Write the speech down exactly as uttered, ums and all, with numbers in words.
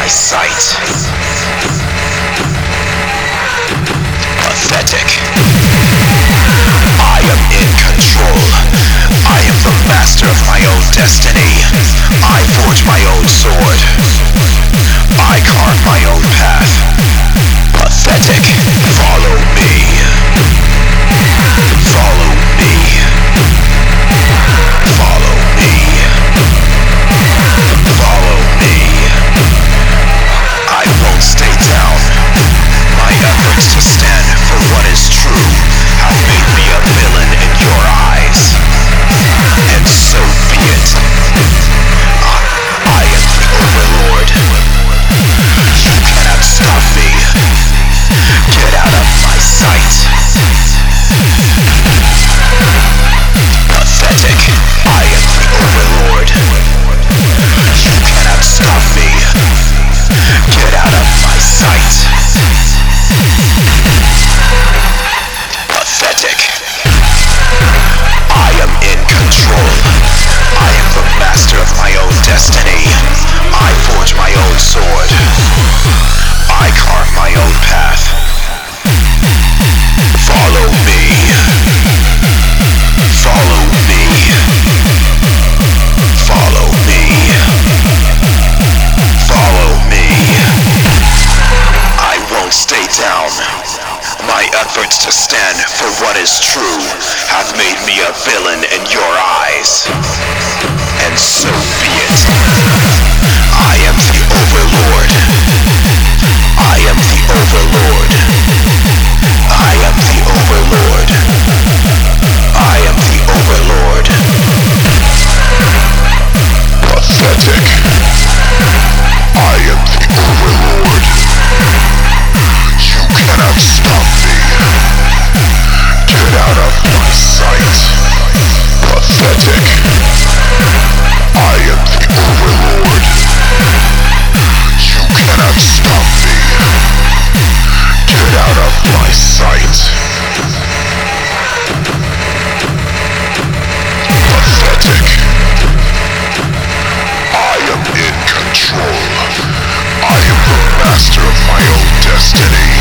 my sight. Pathetic. I am in control. I am the master of my own destiny. I forge my own sword. I carve my own path. Pathetic. Follow me. Follow me. Follow me. Follow me. I won't stay down. My efforts to stand for what is true have made me a villain in your eyes. And so be it. I, I am the overlord. You cannot stop me. Get out of my sight. Pathetic. I am the overlord. You cannot stop me. Get out of my sight. Pathetic. I am in control. I am the master of my own destiny. I forge my own sword. I carve my own path. Follow me. Follow me. Follow me. Follow me. I won't stay down. My efforts to stand for what is true have made me a villain in your eyes. And so be it. I am the overlord. I am the overlord. I am the overlord. I am the overlord. Pathetic. I am the overlord. You cannot stop me. Get out of my sight. Pathetic. I am the overlord. You cannot stop me. Get out of my sight. Pathetic. I am in control. I am the master of my own destiny.